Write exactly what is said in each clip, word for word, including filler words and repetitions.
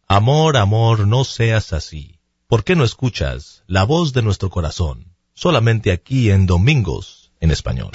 Amor, amor, no seas así. ¿Por qué no escuchas la voz de nuestro corazón? Solamente aquí en Domingos en Español.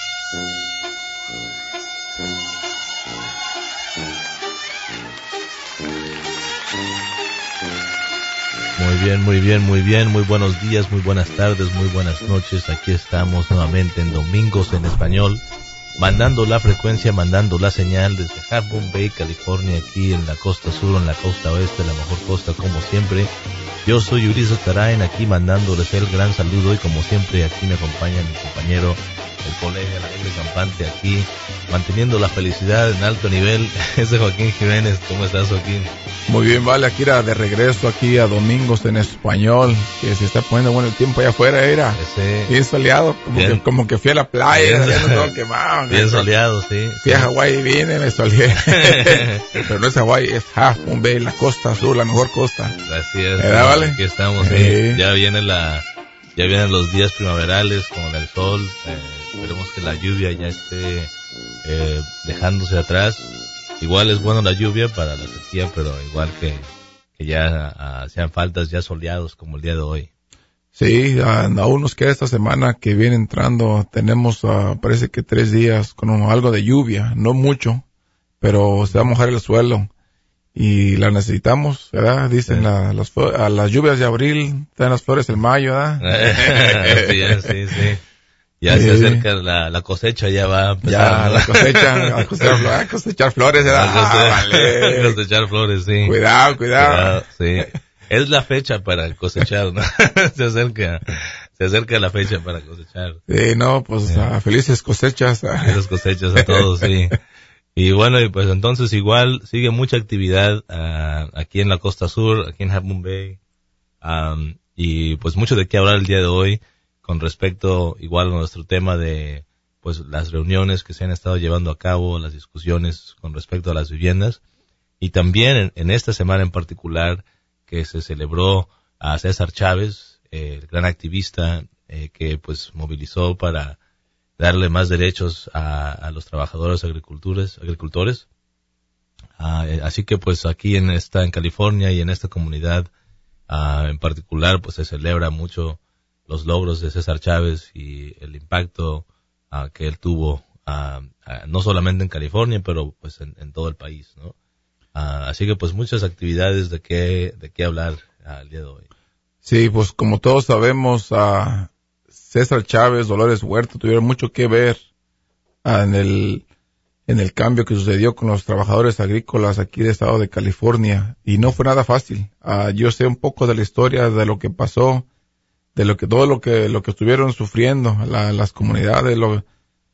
Muy bien, muy bien, muy bien. Muy buenos días, muy buenas tardes, muy buenas noches. Aquí estamos nuevamente en Domingos en Español, mandando la frecuencia, mandando la señal desde Half Moon Bay, California, aquí en la costa sur, en la costa oeste, la mejor costa como siempre. Yo soy Ulises Tarain, aquí mandándoles el gran saludo, y como siempre aquí me acompaña mi compañero, el colega, el alegre campante, aquí manteniendo la felicidad en alto nivel. Ese Joaquín Jiménez. ¿Cómo estás, Joaquín? Muy bien, vale, aquí era de regreso aquí a Domingos en Español, que se está poniendo bueno el tiempo allá afuera, era Ese... bien soleado, como que, como que fui a la playa, bien, todo quemado, bien soleado, sí. Fui a Hawái y vine, me soleé. Pero no es Hawái, es Half Moon Bay, la costa sur, la mejor costa. Así es. ¿Verdad, vale? Aquí estamos, sí. Sí. Ya viene la, ya vienen los días primaverales con el sol. Eh, esperemos que la lluvia ya esté eh, dejándose atrás. Igual es bueno la lluvia para la sequía, pero igual que, que ya uh, sean faltas ya soleados como el día de hoy. Sí, uh, aún nos queda esta semana que viene entrando. Tenemos, uh, parece que tres días con algo de lluvia, no mucho, pero se va a mojar el suelo y la necesitamos, ¿verdad? Dicen sí. la, las, a las lluvias de abril, están las flores en mayo, ¿verdad? sí, sí, sí. Ya sí. Se acerca la, la cosecha, ya va a empezar. Ya, ¿no? la cosecha, a cosechar, a cosechar flores, ¿verdad? Ah, vale. A cosechar flores, sí. Cuidado, cuidado. cuidado. Sí. Es la fecha para cosechar, ¿no? se acerca, se acerca la fecha para cosechar. Sí, no, pues sí. uh, felices cosechas. Felices cosechas a todos, sí. Y bueno, y pues entonces igual sigue mucha actividad uh, aquí en la costa sur, aquí en Half Moon Bay, um, y pues mucho de qué hablar el día de hoy con respecto igual a nuestro tema de pues las reuniones que se han estado llevando a cabo, las discusiones con respecto a las viviendas, y también en, en esta semana en particular que se celebró a César Chávez, eh, el gran activista eh, que pues movilizó para darle más derechos a, a los trabajadores agricultores, agricultores. Ah, eh, así que pues aquí en esta, en California y en esta comunidad ah, en particular, pues se celebra mucho los logros de César Chávez y el impacto ah, que él tuvo, ah, ah, no solamente en California, pero pues en, en todo el país, ¿no? Ah, así que pues muchas actividades de qué, de qué hablar ah, el día de hoy. Sí, pues como todos sabemos, a uh, César Chávez, Dolores Huerta tuvieron mucho que ver uh, en el en el cambio que sucedió con los trabajadores agrícolas aquí del estado de California, y no fue nada fácil. Uh, yo sé un poco de la historia de lo que pasó, de lo que todo lo que lo que estuvieron sufriendo la, las comunidades. Lo,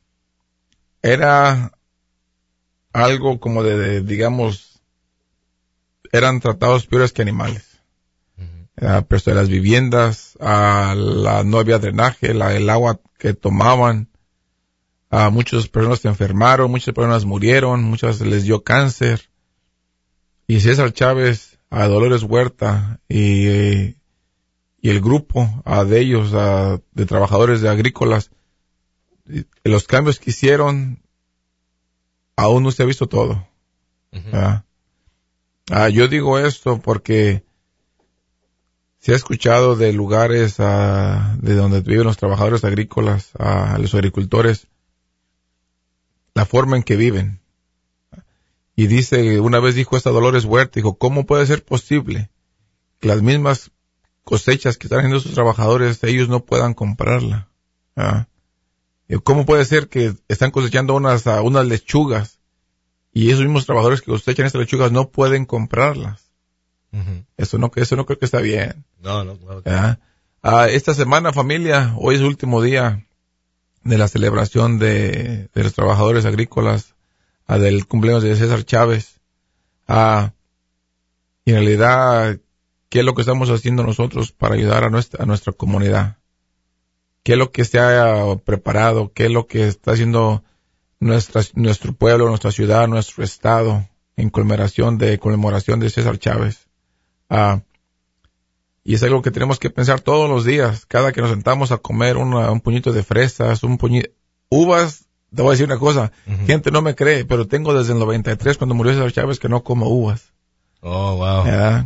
era algo como de, de digamos, eran tratados peores que animales. Uh, pero de las viviendas, uh, la, no había drenaje, la, el agua que tomaban, uh, muchas personas se enfermaron, muchas personas murieron, muchas les dio cáncer. Y César Chávez, a uh, Dolores Huerta y, eh, y el grupo uh, de ellos, uh, de trabajadores de agrícolas, y, los cambios que hicieron, aún no se ha visto todo. Uh-huh. Uh, uh, yo digo esto porque se ha escuchado de lugares uh, de donde viven los trabajadores agrícolas, a uh, los agricultores, la forma en que viven. Y dice, una vez dijo esta Dolores Huerta, dijo, ¿cómo puede ser posible que las mismas cosechas que están haciendo esos trabajadores, ellos no puedan comprarla? ¿Uh? ¿Cómo puede ser que están cosechando unas, uh, unas lechugas y esos mismos trabajadores que cosechan estas lechugas no pueden comprarlas? Uh-huh. Eso no, eso no creo que está bien. No, no, claro que no. Ah, esta semana, familia, hoy es el último día de la celebración de, de los trabajadores agrícolas, ah, del cumpleaños de César Chávez. Ah, y en realidad, ¿qué es lo que estamos haciendo nosotros para ayudar a nuestra, a nuestra comunidad? ¿Qué es lo que se ha preparado? ¿Qué es lo que está haciendo nuestra, nuestro pueblo, nuestra ciudad, nuestro estado en conmemoración de, conmemoración de César Chávez? Ah, y es algo que tenemos que pensar todos los días, cada que nos sentamos a comer una, un puñito de fresas, un puñito, uvas. Te voy a decir una cosa, uh-huh. Gente no me cree, pero tengo desde el noventa y tres, cuando murió César Chávez, que no como uvas. Oh, wow. ¿Verdad?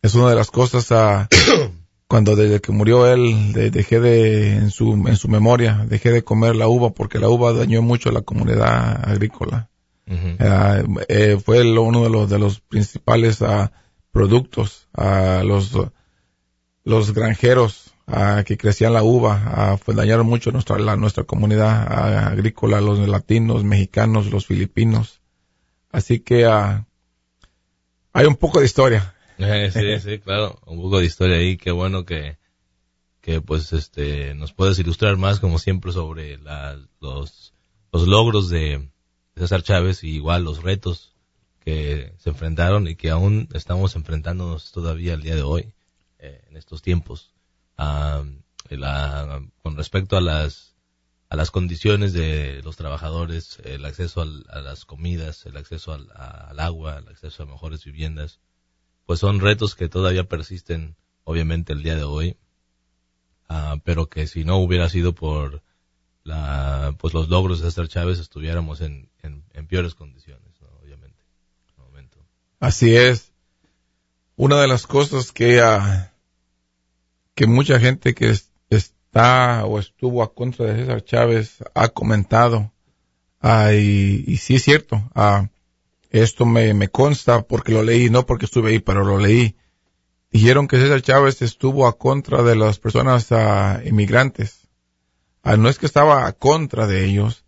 es una de las cosas, uh, cuando desde que murió él, de, dejé de, en su, en su memoria, dejé de comer la uva porque la uva dañó mucho a la comunidad agrícola. Uh-huh. Uh, eh, fue lo, uno de los, de los principales uh, productos, uh, los, uh, los granjeros uh, que crecían la uva, uh, pues dañaron mucho nuestra, la, nuestra comunidad uh, agrícola, los latinos, mexicanos, los filipinos. Así que uh, hay un poco de historia. Eh, sí, sí, claro, un poco de historia ahí. Qué bueno que, que pues, este, nos puedes ilustrar más, como siempre, sobre la, los, los logros de César Chávez y igual los retos que se enfrentaron y que aún estamos enfrentándonos todavía al día de hoy, eh, en estos tiempos. Uh, la, con respecto a las, a las condiciones de los trabajadores, el acceso al, a las comidas, el acceso al, a, al agua, el acceso a mejores viviendas, pues son retos que todavía persisten, obviamente, el día de hoy, uh, pero que si no hubiera sido por la, pues los logros de César Chávez, estuviéramos en, en, en peores condiciones, ¿no? Obviamente, en el momento. Así es. Una de las cosas que, uh, que mucha gente que es, está o estuvo a contra de César Chávez ha comentado, uh, y, y sí es cierto, uh, esto me, me consta porque lo leí, no porque estuve ahí, pero lo leí. Dijeron que César Chávez estuvo a contra de las personas uh, inmigrantes. Uh, no es que estaba a contra de ellos,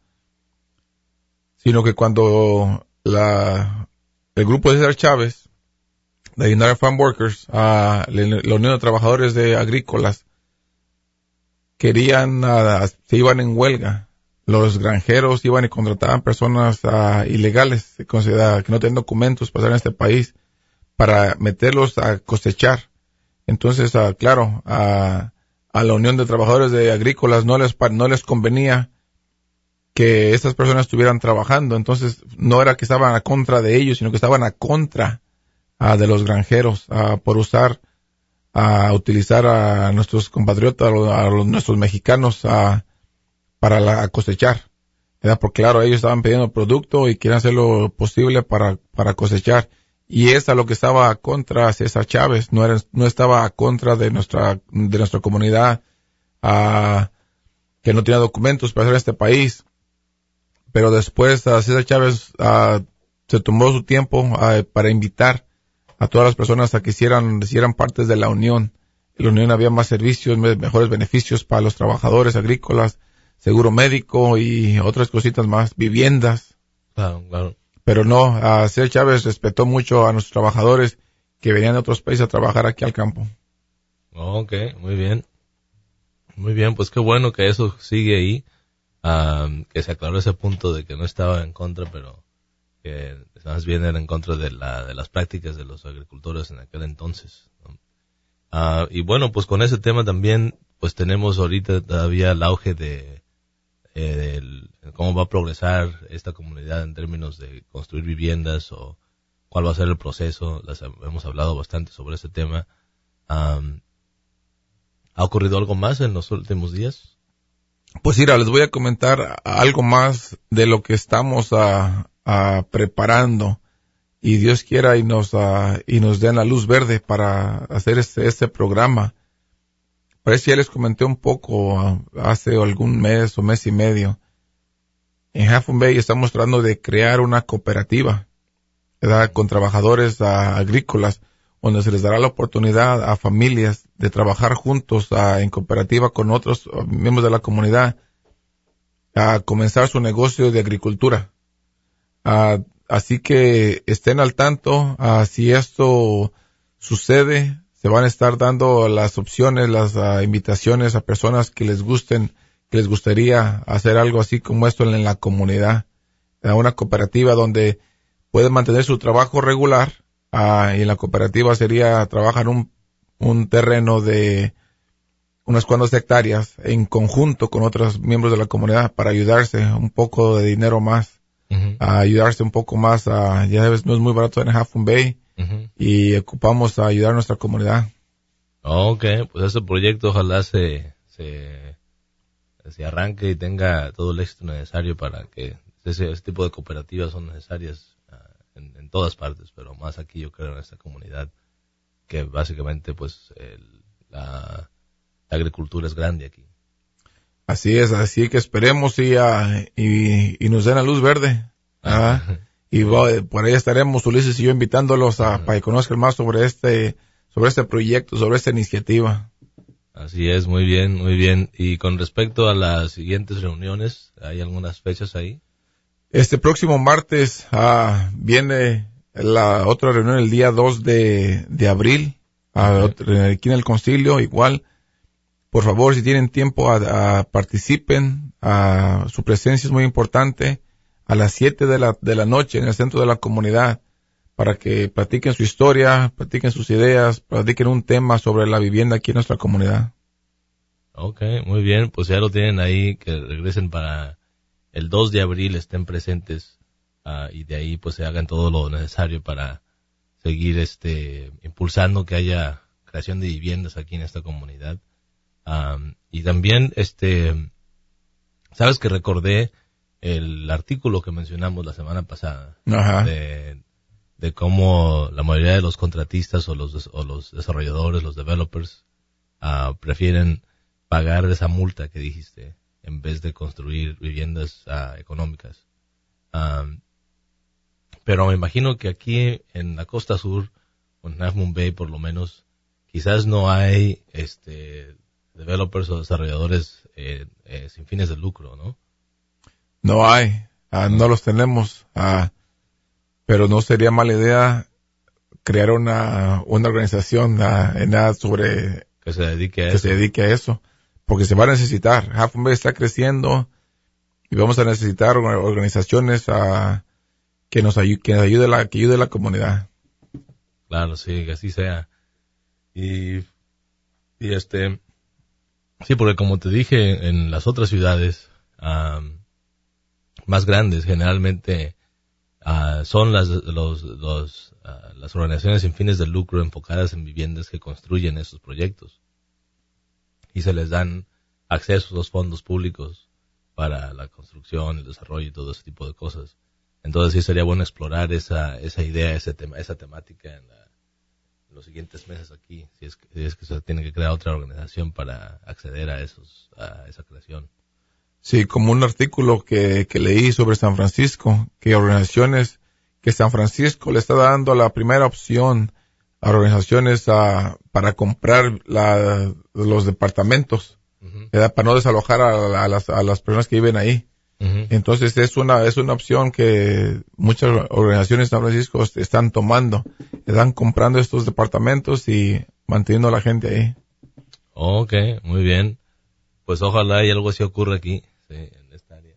sino que cuando la, el grupo de César Chávez, de United Farm Workers, uh, la Unión de Trabajadores de Agrícolas, querían, uh, se iban en huelga. Los granjeros iban y contrataban personas uh, ilegales, que no tienen documentos para estar en este país, para meterlos a cosechar. Entonces, uh, claro, uh, a la Unión de Trabajadores de Agrícolas no les, no les convenía que estas personas estuvieran trabajando. Entonces, no era que estaban a contra de ellos, sino que estaban a contra uh, de los granjeros uh, por usar, a uh, utilizar a nuestros compatriotas, a los, nuestros mexicanos, a uh, para la, cosechar, ¿verdad? Porque claro, ellos estaban pidiendo producto y quieren hacer lo posible para, para cosechar. Y es a lo que estaba contra César Chávez, no era, no estaba a contra de nuestra, de nuestra comunidad, uh, que no tenía documentos para hacer este país. Pero después uh, César Chávez uh, se tomó su tiempo uh, para invitar a todas las personas a que hicieran, hicieran partes de la Unión. En la Unión había más servicios, mejores beneficios para los trabajadores agrícolas, seguro médico y otras cositas más, viviendas. Claro, claro. Pero no, uh, César Chávez respetó mucho a nuestros trabajadores que venían de otros países a trabajar aquí al campo. Ok, muy bien. Muy bien, pues qué bueno que eso sigue ahí, um, que se aclaró ese punto de que no estaba en contra, pero que más bien era en contra de la de las prácticas de los agricultores en aquel entonces, ¿no? Uh, y bueno, pues con ese tema también, pues tenemos ahorita todavía el auge de Eh, el, cómo va a progresar esta comunidad en términos de construir viviendas o cuál va a ser el proceso. Las, hemos hablado bastante sobre ese tema. Um, ¿Ha ocurrido algo más en los últimos días? Pues mira, les voy a comentar algo más de lo que estamos uh, uh, preparando y Dios quiera y nos uh, y nos den la luz verde para hacer este, este programa. Parece que ya les comenté un poco uh, hace algún mes o mes y medio. En Half Moon Bay estamos tratando de crear una cooperativa, ¿verdad? Con trabajadores uh, agrícolas, donde se les dará la oportunidad a familias de trabajar juntos uh, en cooperativa con otros uh, miembros de la comunidad a comenzar su negocio de agricultura. Uh, así que estén al tanto, uh, si esto sucede, se van a estar dando las opciones, las uh, invitaciones a personas que les gusten, que les gustaría hacer algo así como esto en, en la comunidad. Uh, una cooperativa donde pueden mantener su trabajo regular, uh, y en la cooperativa sería trabajar un, un terreno de unas cuantas hectáreas en conjunto con otros miembros de la comunidad para ayudarse un poco de dinero más, uh-huh. a ayudarse un poco más. A, ya sabes, no es muy barato en Half Moon Bay. Uh-huh. Y ocupamos a ayudar a nuestra comunidad. Ok, pues este proyecto ojalá se, se, se arranque y tenga todo el éxito necesario para que ese, ese tipo de cooperativas son necesarias uh, en, en todas partes, pero más aquí yo creo en esta comunidad. que básicamente pues el, la, la agricultura es grande aquí. Así es, así que esperemos y, uh, y, y nos den la luz verde. ¿Ah? Y va, por ahí estaremos Ulises y yo invitándolos a, para que conozcan más sobre este, sobre este proyecto, sobre esta iniciativa. Así es, muy bien, muy bien. Y con respecto a las siguientes reuniones, ¿hay algunas fechas ahí? Este próximo martes uh, viene la otra reunión el día dos de, de abril, uh, okay. Aquí en el concilio, igual. Por favor, si tienen tiempo, a, a participen. A, su presencia es muy importante. A las siete de la, de la noche en el centro de la comunidad, para que platiquen su historia, platiquen sus ideas, platiquen un tema sobre la vivienda aquí en nuestra comunidad. Ok, muy bien. Pues ya lo tienen ahí, que regresen para el dos de abril, estén presentes, uh, y de ahí pues se hagan todo lo necesario para seguir este impulsando que haya creación de viviendas aquí en esta comunidad. Um, y también, este, sabes que recordé el artículo que mencionamos la semana pasada. Ajá. De, de cómo la mayoría de los contratistas o los, o los desarrolladores, los developers, uh, prefieren pagar esa multa que dijiste en vez de construir viviendas uh, económicas. Um, pero me imagino que aquí en la costa sur, o en Half Moon Bay por lo menos, quizás no hay este developers o desarrolladores eh, eh, sin fines de lucro, ¿no? No hay, uh, no los tenemos, uh, pero no sería mala idea crear una, una organización uh, en nada sobre que se dedique a que eso. se dedique a eso, porque se va a necesitar. Half Moon Bay está creciendo y vamos a necesitar organizaciones uh, que nos ayude, que nos ayude la, que ayude a la comunidad. Claro, sí, que así sea. Y, y este, sí, porque como te dije, en las otras ciudades um, más grandes, generalmente uh, son las los, los uh, las organizaciones sin fines de lucro enfocadas en viviendas que construyen esos proyectos y se les dan acceso a los fondos públicos para la construcción, el desarrollo y todo ese tipo de cosas. Entonces sí sería bueno explorar esa esa idea, ese tema, esa temática en, la, en los siguientes meses aquí, si es que, si es que se tiene que crear otra organización para acceder a esos a esa creación. Sí, como un artículo que, que leí sobre San Francisco, que organizaciones, que San Francisco le está dando la primera opción a organizaciones a, para comprar la, los departamentos, uh-huh. ¿verdad? Para no desalojar a, a, las, a las personas que viven ahí. Uh-huh. Entonces es una, es una opción que muchas organizaciones de San Francisco están tomando, están comprando estos departamentos y manteniendo a la gente ahí. Okay, muy bien. Pues ojalá y algo así ocurra aquí, sí, en esta área.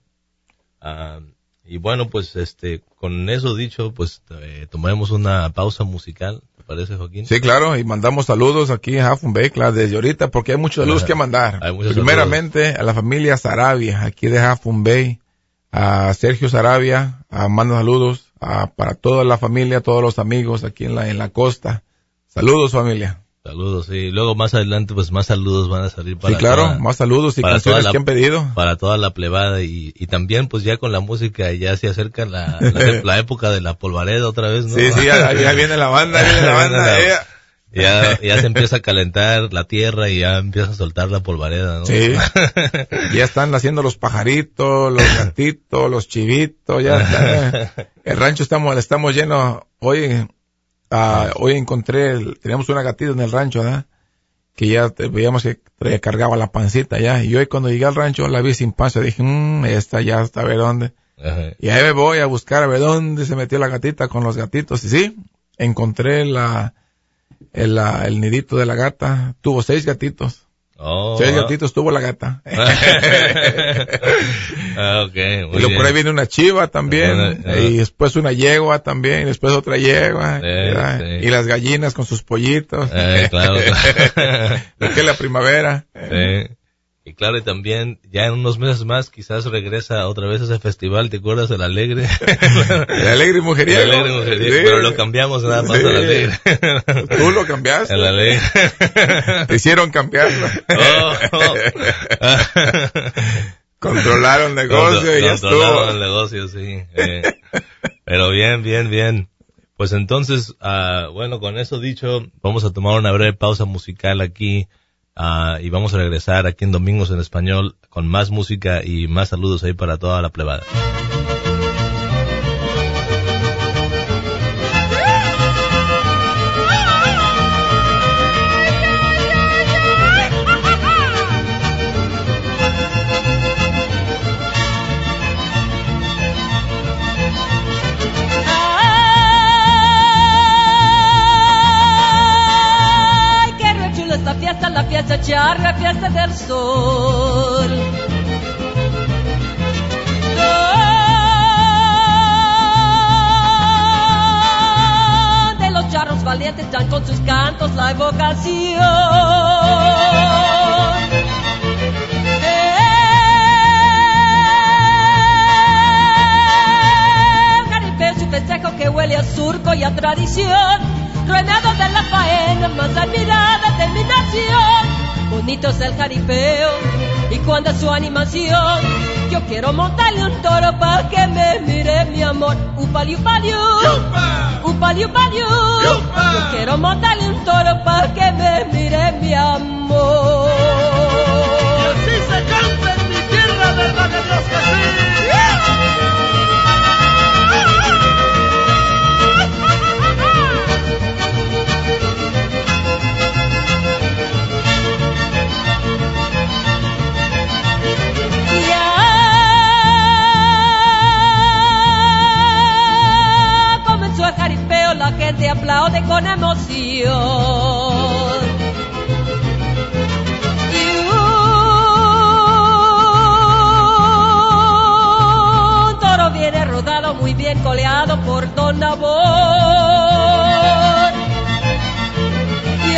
Uh, y bueno, pues este, con eso dicho, pues eh, tomaremos una pausa musical, ¿te parece, Joaquín? Sí, claro, y mandamos saludos aquí en Half Moon Bay, claro, desde ahorita, porque hay muchos saludos uh, que mandar. Hay muchos Primeramente, saludos. A la familia Sarabia, aquí de Half Moon Bay, a Sergio Sarabia, a manda saludos, a, para toda la familia, todos los amigos aquí en la, en la costa. Saludos, familia. Saludos, sí. Luego más adelante, pues más saludos van a salir para Sí, claro, toda, más saludos y canciones la, que han pedido. Para toda la plebada y, y también, pues ya con la música ya se acerca la, la, la época de la polvareda otra vez, ¿no? Sí, sí, ya, ya viene la banda, viene la banda. ya. Ya, ya se empieza a calentar la tierra y ya empieza a soltar la polvareda, ¿no? Sí. Ya están naciendo los pajaritos, los gatitos, los chivitos, ya está. El rancho estamos, estamos llenos. Hoy, Uh, hoy encontré, teníamos una gatita en el rancho, ¿verdad? Que ya te, veíamos que traía, cargaba la pancita ya. Y hoy cuando llegué al rancho la vi sin panza. Dije, mmm, esta ya está, a ver dónde. Ajá. Y ahí me voy a buscar a ver dónde se metió la gatita con los gatitos. Y sí, encontré la, el, la, el nidito de la gata. Tuvo seis gatitos. Oh, seis gatitos tuvo la gata. Ah, okay, muy y luego bien. por ahí viene una chiva también, uh, uh, y después una yegua también, y después otra yegua, eh, sí. Y las gallinas con sus pollitos. Eh, claro, claro. Lo que es la primavera. Sí. Y claro, y también ya en unos meses más quizás regresa otra vez a ese festival, ¿te acuerdas del Alegre? El Alegre Mujeriego. El Alegre Mujeriego, sí. Pero lo cambiamos nada más sí. al Alegre. ¿Tú lo cambiaste? El Alegre. Te hicieron cambiarlo. Oh, oh. Controlaron negocio Contro- y ya controlaron estuvo. el negocio, sí. Eh, pero bien, bien, bien. Pues entonces, uh, bueno, con eso dicho, vamos a tomar una breve pausa musical aquí uh, y vamos a regresar aquí en Domingos en Español con más música y más saludos ahí para toda la plebada. La fiesta charra, fiesta del sol. Donde los charros valientes dan con sus cantos la evocación. Eh, jaripeo su festejo que huele a surco y a tradición. Ruedados de la faena, más admirada terminación. Bonito es el jaripeo y cuando su animación. Yo quiero montarle un toro pa' que me mire mi amor. Upali, upali, upali, upali. Yo quiero montarle un toro pa' que me mire mi amor. Y así se canta en mi tierra, verdad de Dios que sí. La gente aplaude con emoción. Y un toro viene rodado, muy bien coleado por Don Nabor. Y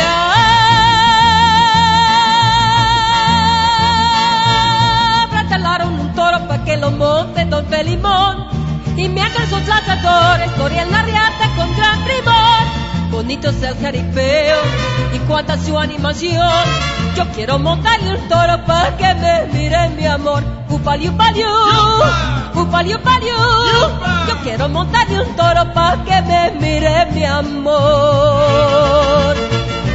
abracalaron un toro pa' que lo monte Don Felimón. Y mientras sus lanzadores corrían la riata con gran primor. Bonito es el jaripeo y cuánta su animación. Yo quiero montarle un toro pa' que me mire mi amor. Upali, upali, upali, upali. Yo quiero montarle un toro pa' que me mire mi amor.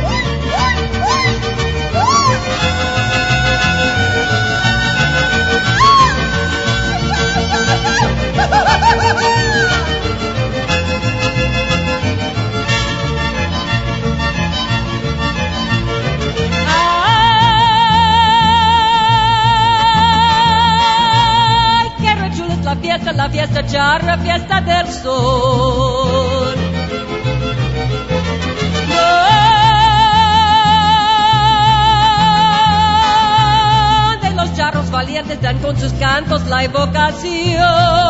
Ay, qué re chula es la fiesta, la fiesta charra, fiesta del sol. Donde los charros valientes dan con sus cantos la evocación.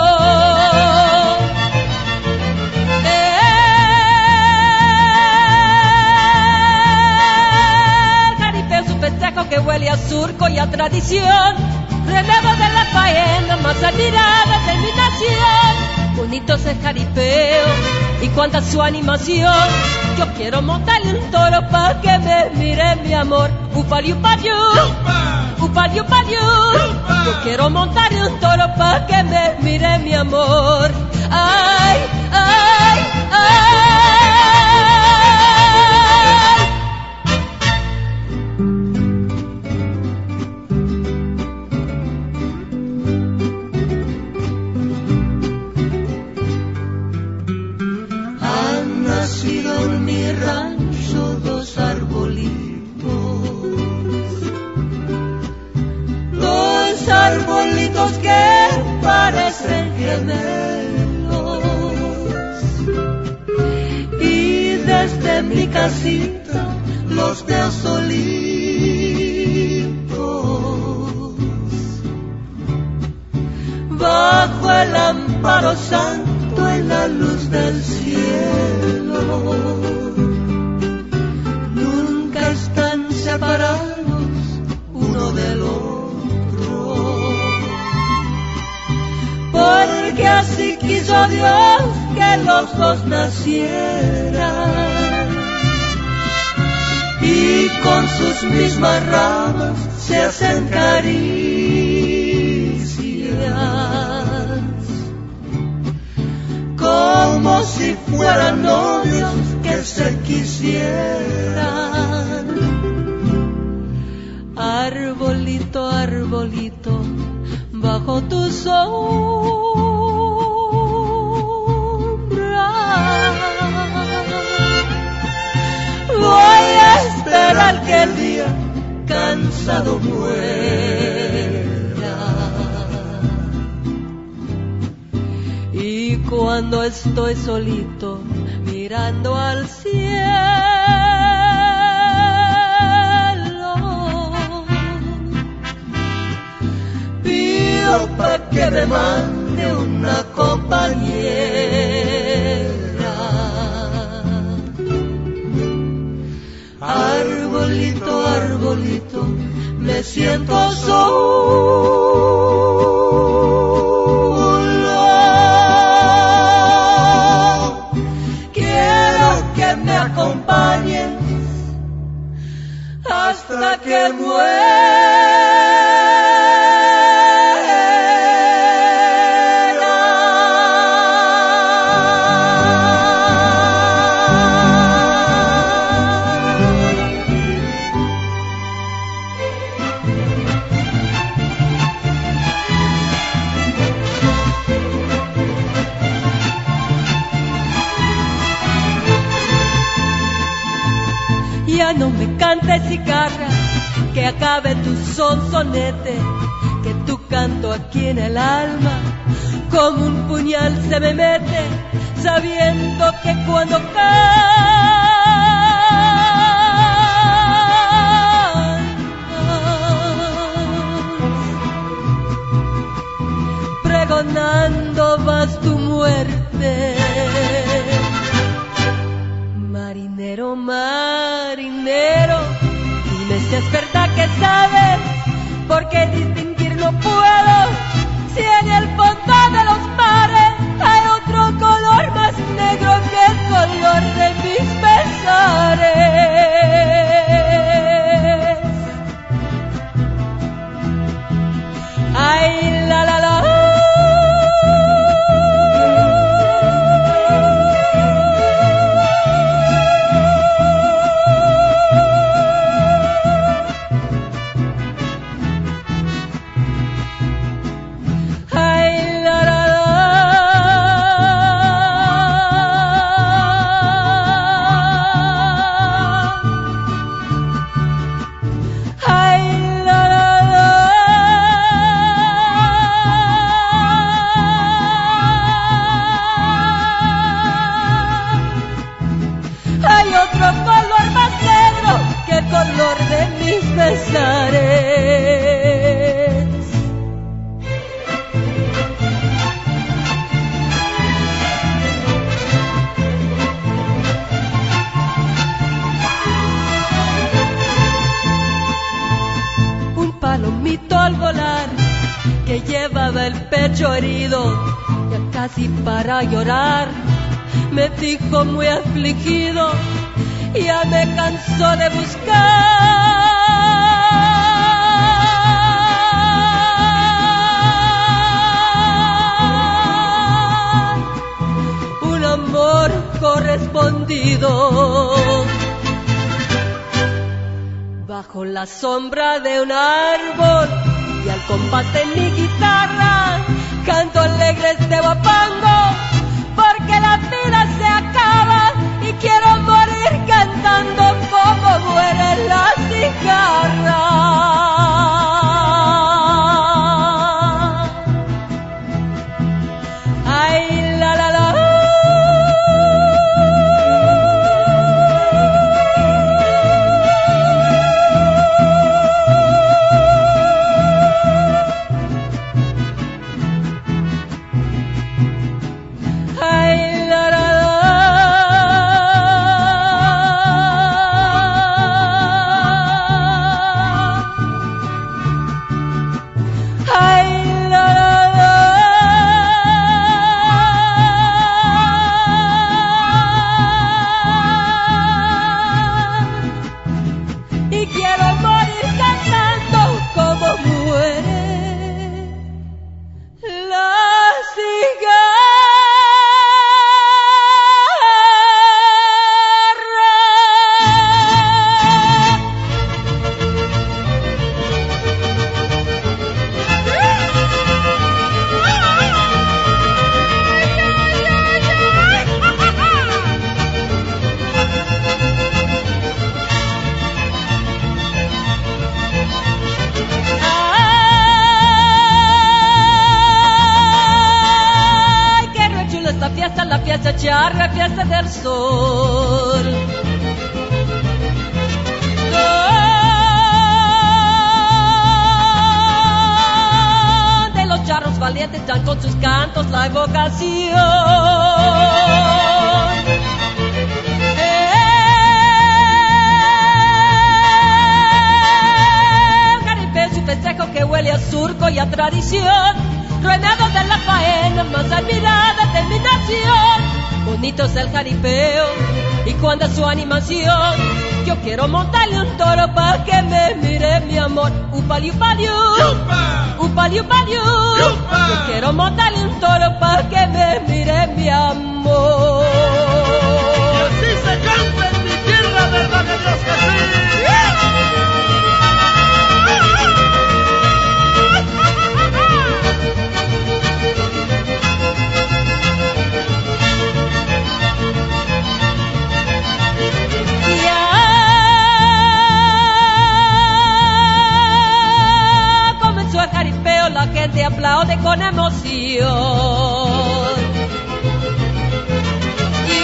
Que huele a surco y a tradición. Relevo de la faena, más admirada terminación. Bonito es el jaripeo y cuánta su animación. Yo quiero montarle un toro pa' que me mire mi amor. Upali, upali, upali, upali. Yo quiero montarle un toro pa' que me mire mi amor. Ay, ay, ay. Arbolitos que parecen gemelos, y desde mi casita los veo solitos, bajo el amparo santo en la luz del cielo. Nunca están separados uno del otro, porque así quiso Dios que los dos nacieran, y con sus mismas ramas se hacen caricias, como como si fueran novios que se quisieran. Arbolito, arbolito, bajo tu sombra voy a esperar que el día cansado muera. Y cuando estoy solito mirando al cielo, pido pa' que me mande una compañera. Arbolito, arbolito, me siento solo. Quiero que me acompañes hasta que muera. Ya no me cantes cigarra, que acabe tu sonsonete, que tu canto aquí en el alma como un puñal se me mete, sabiendo que cuando cantas pregonando vas tu muerte. Marinero, marinero, dime si es verdad que sabes, porque distinguir no puedo, si en el fondo de los mares hay otro color más negro que el color de mis pesares. Ay, la la la. Un palomito al volar que llevaba el pecho herido, ya casi para llorar, me dijo muy afligido, ya me cansó de buscar un amor correspondido. Bajo la sombra de un árbol y al compás de mi guitarra canto alegre este guapango, porque la vida se acaba y quiero morir cantando como muere la cigarra. Ay, la la la. charra, fiesta del sol. Donde los charros valientes dan con sus cantos la evocación. Festejo que huele a surco y a tradición, ruedados de la faena más admirada de mi nación. Bonito es el jaripeo y cuando es su animación, yo quiero montarle un toro pa' que me mire mi amor. Upali upaliu, upali upaliu, yo quiero montarle un toro pa' que me mire mi amor. Y así se canta en mi tierra, verdad de Dios que sí. La gente aplaude con emoción y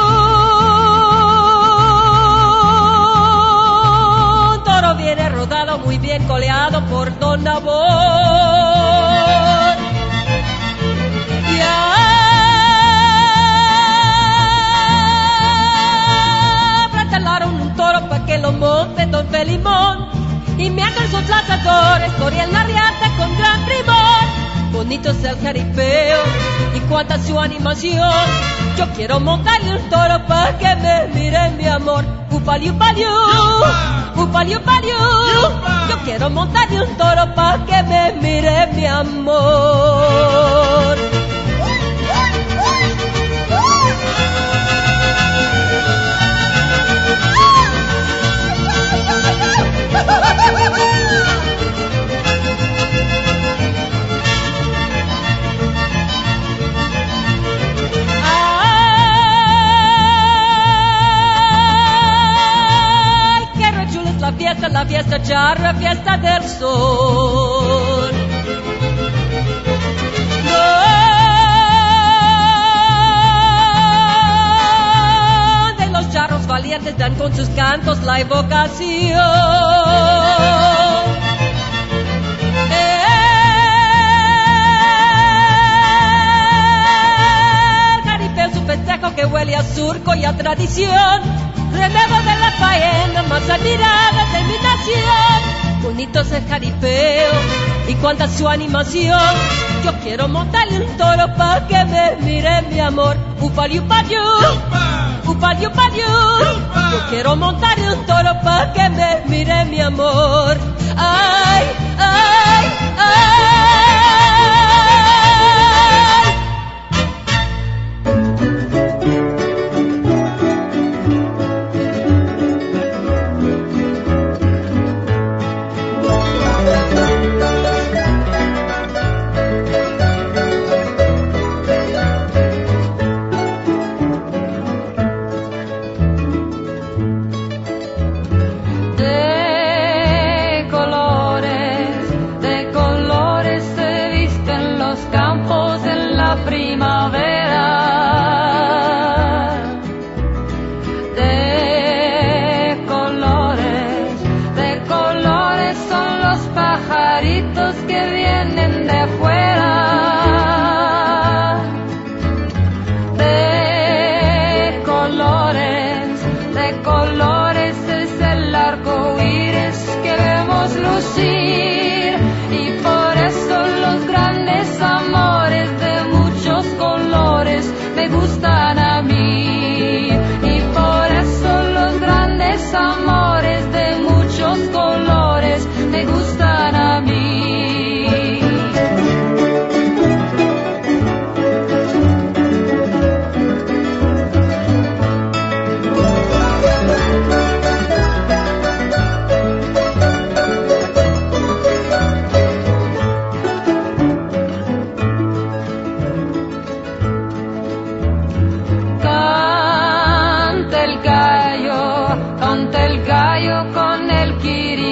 un toro viene rodado, muy bien coleado por Don Nabor. Y prepararon un toro pa' que lo monte Don Felimón. Y mientras sus lanzadores corrían la riata con gran primor. Bonito es el jaripeo y cuánta su animación. Yo quiero montarle un toro pa' que me mire mi amor. Upali upaliu, upali upaliu, yo quiero montarle un toro pa' que me mire mi amor. Ay, qué re chula es la fiesta, la fiesta charra, fiesta del sol. Donde los charros valientes dan con sus cantos la evocación. El jaripeo es un festejo que huele a surco y a tradición, remedo de la faena más admirada de mi nación. Bonito es el jaripeo y cuánta su animación. Yo quiero montarle un toro pa' que me mire mi amor. Upali upaliu, upali upaliu, yo quiero montarle un toro pa' que me mire mi amor. Ay, ay, ay. Canta el gallo con el quiri.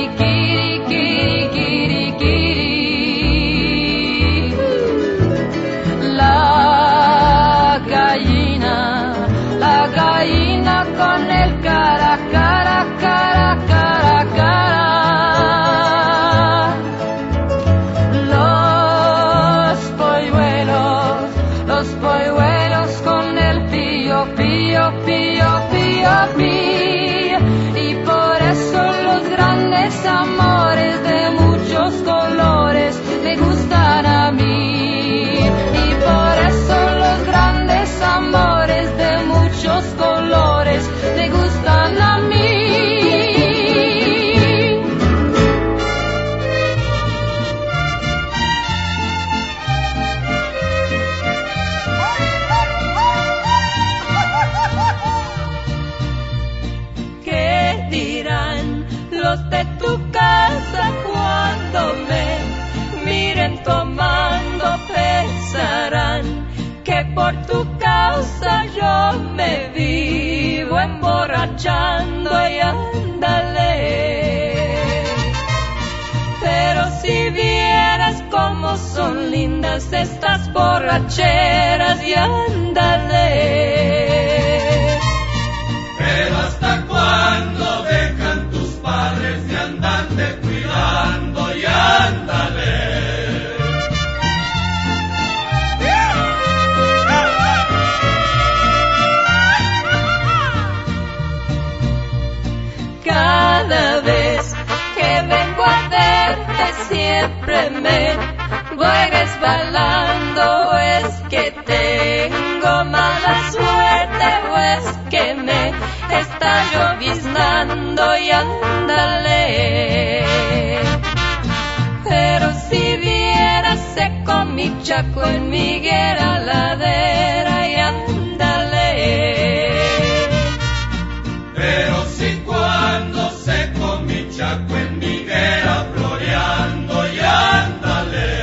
grandes amores de muchos colores me gustan a mí. Y por eso los grandes amores de muchos colores me gustan a mí. ¿Qué dirán los de tu casa cuando me miren tomando? Pensarán que por tu causa yo me vivo emborrachando y ándale. Pero si vieras cómo son lindas estas borracheras y ándale. Pero hasta cuándo dejan tus padres de andarte cuidando y ándale. Cada vez que vengo a verte siempre me voy resbalando. Es que tengo mala suerte o es que me está lloviznando y ándale. Pero si vieras seco mi chaco en mi higuera ladera y ándale. Pero si cuando seco mi chaco en mi higuera floreando y ándale.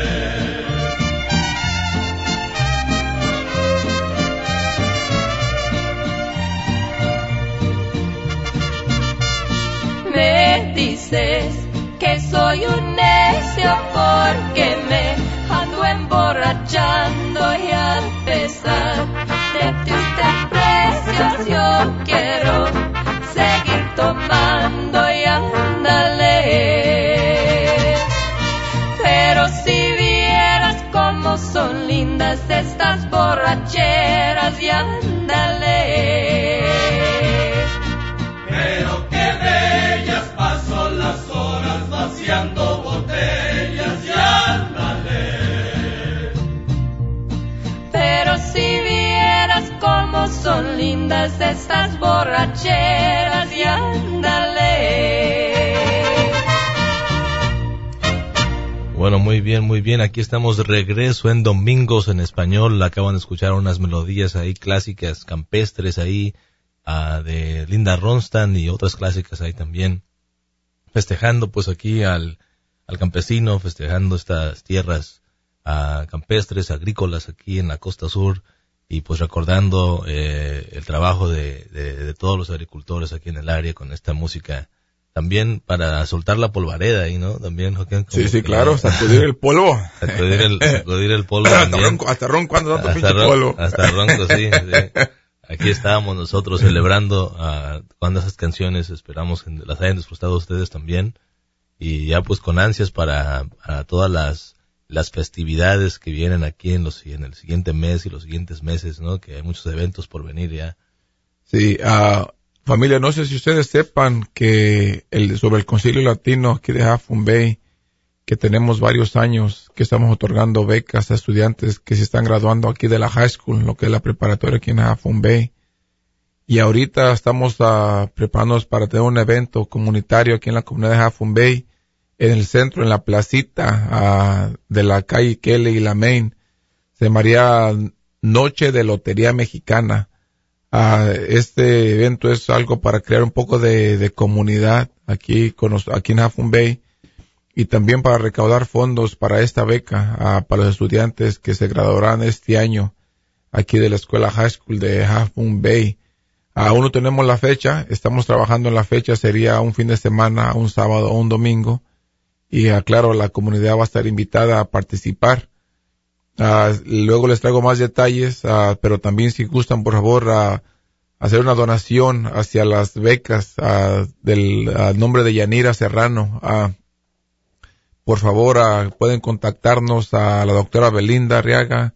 Me dices que soy un necio porque me ando emborrachando y a pesar de tus desprecios yo quiero seguir tomando y ándale. Pero si vieras cómo son lindas estas borracheras y ándale. Pero qué bellas paso las horas vaciando botellas y ándale. Pero si vieras cómo son lindas estas borracheras y ándale. Bueno, muy bien, muy bien. Aquí estamos de regreso en Domingos en Español. Acaban de escuchar unas melodías ahí clásicas, campestres ahí, uh, de Linda Ronstadt y otras clásicas ahí también. Festejando pues aquí al, al campesino, festejando estas tierras uh, campestres, agrícolas aquí en la costa sur. Y pues recordando eh, el trabajo de, de, de todos los agricultores aquí en el área con esta música. También para soltar la polvareda ahí, ¿no? También, Joaquín. Sí, sí, que, claro, sacudir el polvo. Sacudir el, sacudir el polvo hasta también. Ronco, hasta ronco, anda tanto Hasta pinche ron, polvo. Hasta ronco, sí, sí. Aquí estábamos nosotros celebrando uh, cuando esas canciones, esperamos que las hayan disfrutado ustedes también. Y ya pues con ansias para, para todas las, las festividades que vienen aquí en los, en el siguiente mes y los siguientes meses, ¿no? Que hay muchos eventos por venir ya. Sí, uh, familia, no sé si ustedes sepan que el, sobre el Concilio Latino aquí de Half Moon Bay, que tenemos varios años que estamos otorgando becas a estudiantes que se están graduando aquí de la high school, lo que es la preparatoria aquí en Half Moon Bay. Y ahorita estamos uh, preparándonos para tener un evento comunitario aquí en la comunidad de Half Moon Bay, en el centro, en la placita uh, de la calle Kelly y la Main. Se llamaría Noche de Lotería Mexicana. Uh, este evento es algo para crear un poco de, de comunidad aquí, con los, aquí en Half Moon Bay, y también para recaudar fondos para esta beca uh, para los estudiantes que se graduarán este año aquí de la escuela high school de Half Moon Bay. Aún no tenemos la fecha, estamos trabajando en la fecha, sería un fin de semana, un sábado o un domingo, y uh, claro, la comunidad va a estar invitada a participar. Uh, luego les traigo más detalles, uh, pero también si gustan, por favor, uh, hacer una donación hacia las becas uh, del uh, nombre de Yanira Serrano. Uh, por favor, uh, pueden contactarnos a la doctora Belinda Arriaga,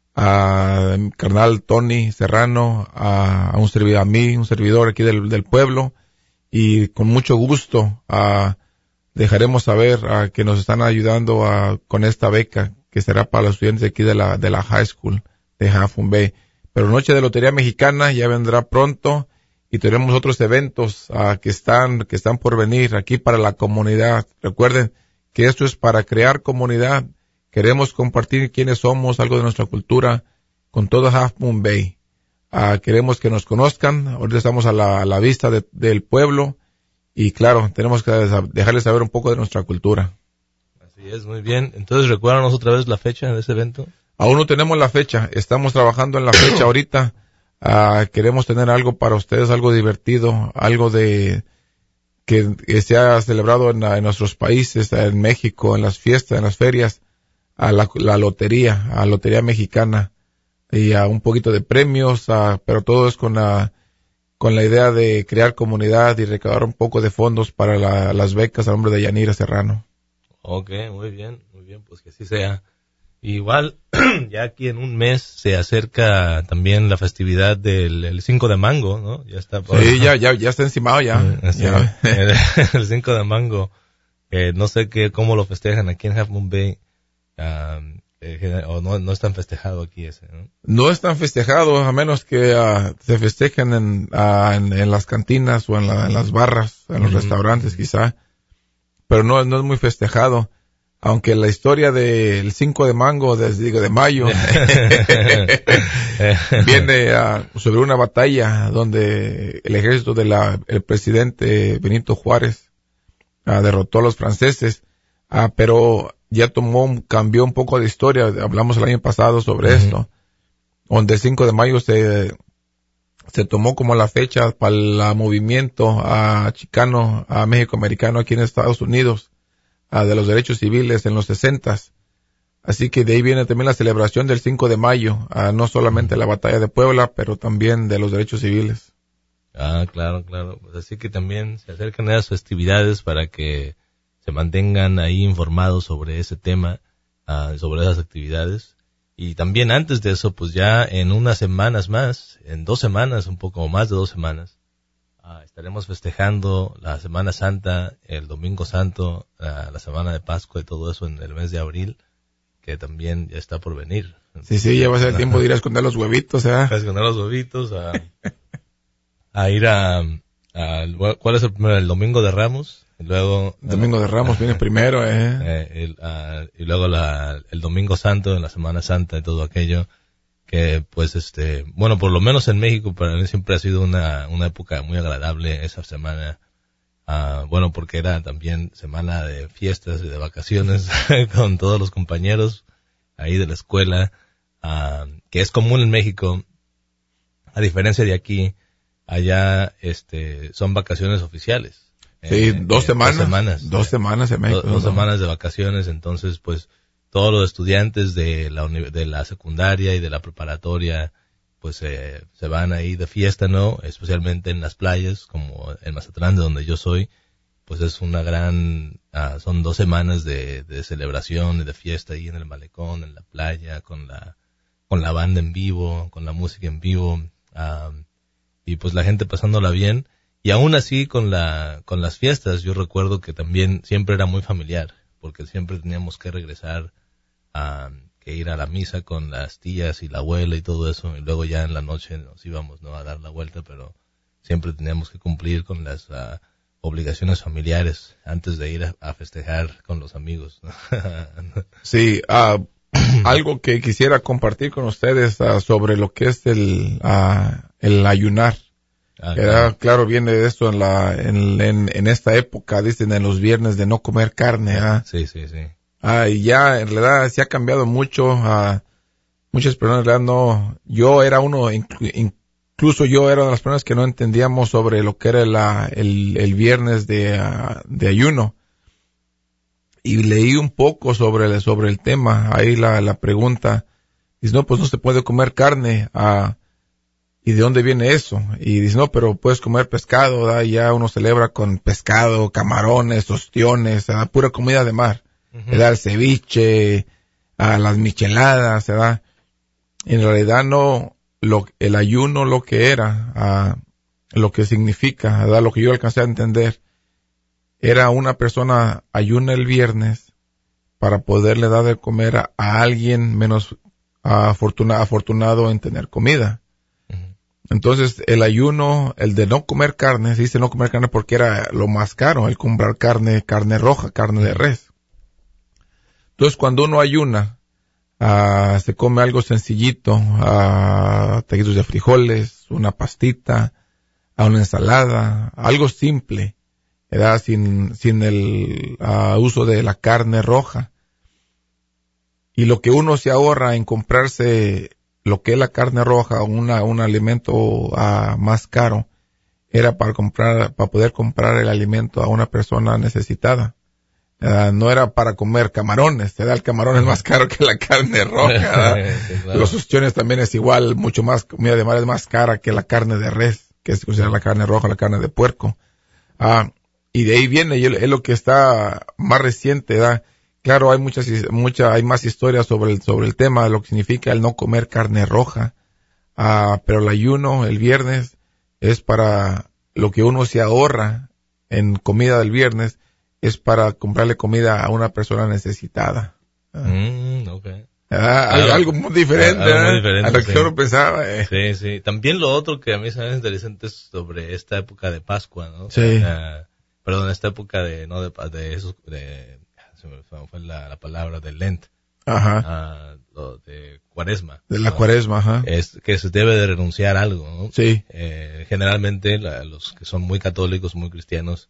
a mi carnal Tony Serrano, a, a un servidor, a mí, un servidor aquí del, del pueblo, y con mucho gusto uh, dejaremos saber uh, que nos están ayudando uh, con esta beca que será para los estudiantes de aquí de la de la high school de Half Moon Bay. Pero Noche de Lotería Mexicana ya vendrá pronto y tenemos otros eventos uh, que están que están por venir aquí para la comunidad. Recuerden que esto es para crear comunidad. Queremos compartir quiénes somos, algo de nuestra cultura con todo Half Moon Bay. Uh, queremos que nos conozcan. Ahorita estamos a la, a la vista de, del pueblo y claro, tenemos que dejarles saber un poco de nuestra cultura. Así es, muy bien. Entonces, recuérdanos otra vez la fecha de ese evento. Aún no tenemos la fecha. Estamos trabajando en la fecha ahorita. Uh, queremos tener algo para ustedes, algo divertido, algo de que, que sea celebrado en, en nuestros países, en México, en las fiestas, en las ferias, a la, la lotería, a la Lotería Mexicana. Y a un poquito de premios, a, pero todo es con la, con la idea de crear comunidad y recaudar un poco de fondos para la, las becas a nombre de Yanira Serrano. Ok, muy bien, muy bien, pues que así sea. Igual, ya aquí en un mes se acerca también la festividad del el cinco de Mango, ¿no? Ya está por... Sí, ya, ya, ya está encimado ya. Sí, ya. El, el cinco de Mango, eh, no sé qué, cómo lo festejan aquí en Half Moon Bay. Um, Eh, o no, no es tan festejado aquí ese, ¿no? No es tan festejado, a menos que uh, se festejen en, uh, en, en las cantinas o en, la, en las barras, en los uh-huh. restaurantes quizá, pero no, no es muy festejado, aunque la historia del cinco de Mango, de, digo, de mayo, viene uh, sobre una batalla donde el ejército del el presidente Benito Juárez uh, derrotó a los franceses, uh, pero ya tomó, cambió un poco de historia. Hablamos el año pasado sobre uh-huh. esto, donde el cinco de mayo se, se tomó como la fecha para el movimiento a chicano, a México-americano aquí en Estados Unidos, a de los derechos civiles en los sesentas. Así que de ahí viene también la celebración del cinco de mayo, a no solamente la batalla de Puebla, pero también de los derechos civiles. Ah, claro, claro. Pues así que también se acercan a las festividades para que se mantengan ahí informados sobre ese tema, uh, sobre esas actividades. Y también antes de eso, pues ya en unas semanas más, en dos semanas, un poco más de dos semanas, uh, estaremos festejando la Semana Santa, el Domingo Santo, uh, la Semana de Pascua y todo eso en el mes de abril, que también ya está por venir. Sí, sí, ya va a ser tiempo de ir a esconder los huevitos, ¿eh? A esconder los huevitos, a, a ir a, a... ¿Cuál es el primero? El Domingo de Ramos. Y luego el Domingo de Ramos viene primero, eh. eh el, uh, y luego la, el Domingo Santo, la Semana Santa y todo aquello, que pues este, bueno, por lo menos en México para mí siempre ha sido una, una época muy agradable esa semana, uh, bueno, porque era también semana de fiestas y de vacaciones con todos los compañeros ahí de la escuela, uh, que es común en México, a diferencia de aquí, allá este, son vacaciones oficiales. Sí, eh, dos, eh, semanas, dos semanas. Dos semanas en México. Dos, dos semanas de vacaciones, entonces pues todos los estudiantes de la uni- de la secundaria y de la preparatoria pues eh, se van ahí de fiesta, ¿no? Especialmente en las playas, como en Mazatlán, de donde yo soy, pues es una gran, uh, son dos semanas de, de celebración y de fiesta ahí en el malecón, en la playa, con la con la banda en vivo, con la música en vivo, um, y pues la gente pasándola bien. Y aún así, con la con las fiestas, yo recuerdo que también siempre era muy familiar, porque siempre teníamos que regresar a que ir a la misa con las tías y la abuela y todo eso, y luego ya en la noche nos íbamos, ¿no?, a dar la vuelta, pero siempre teníamos que cumplir con las uh, obligaciones familiares antes de ir a, a festejar con los amigos. Sí, uh, algo que quisiera compartir con ustedes uh, sobre lo que es el uh, el ayunar. Ah, Era, claro. claro, viene de esto en la, en, en, en esta época, dicen en los viernes de no comer carne, ¿ah? Sí, sí, sí. Ah, y ya, en realidad, se ha cambiado mucho, ah, muchas personas, en realidad, no, yo era uno, inclu, incluso yo era una de las personas que no entendíamos sobre lo que era la, el, el viernes de, uh, de ayuno. Y leí un poco sobre el, sobre el tema, ahí la, la pregunta, dice, no, pues no se puede comer carne, ah, ¿y de dónde viene eso? Y dice, no, pero puedes comer pescado, ¿verdad? Ya uno celebra con pescado, camarones, ostiones, ¿verdad? Pura comida de mar, uh-huh. ¿verdad? El ceviche, a las micheladas, ¿verdad? En realidad no, lo, el ayuno lo que era, a, lo que significa, ¿verdad? Lo que yo alcancé a entender, era una persona ayuna el viernes para poderle dar de comer a, a alguien menos afortuna, afortunado en tener comida. Uh-huh. Entonces, el ayuno, el de no comer carne, se dice no comer carne porque era lo más caro, el comprar carne, carne roja, carne uh-huh. de res. Entonces, cuando uno ayuna, uh, se come algo sencillito, uh, taquitos de frijoles, una pastita, uh, una ensalada, algo simple, ¿verdad? Sin, sin el uh, uso de la carne roja. Y lo que uno se ahorra en comprarse lo que es la carne roja, una, un alimento uh, más caro, era para comprar, para poder comprar el alimento a una persona necesitada. Uh, no era para comer camarones, ¿verdad? El camarón es más caro que la carne roja, sí, claro. Los ostiones también es igual, mucho más, comida de mar es más cara que la carne de res, que se considera la carne roja, la carne de puerco. Ah, uh, y de ahí viene, y es lo que está más reciente, ¿verdad? Claro, hay muchas, mucha, hay más historias sobre el, sobre el tema de lo que significa el no comer carne roja. Ah, pero el ayuno, el viernes, es para lo que uno se ahorra en comida del viernes, es para comprarle comida a una persona necesitada. Mm, okay. Ah, algo, algo muy diferente, algo muy diferente a lo que sí. uno pensaba. Eh. Sí, sí. También lo otro que a mí se me hace interesante es sobre esta época de Pascua, ¿no? Sí. Uh, perdón, esta época de, no de, de esos, de, se me fue la, la palabra de Lent. Ajá. Uh, lo de Cuaresma. De la ¿no? Cuaresma, ajá. Es que se debe de renunciar a algo, ¿no? Sí. Eh, generalmente la, los que son muy católicos, muy cristianos,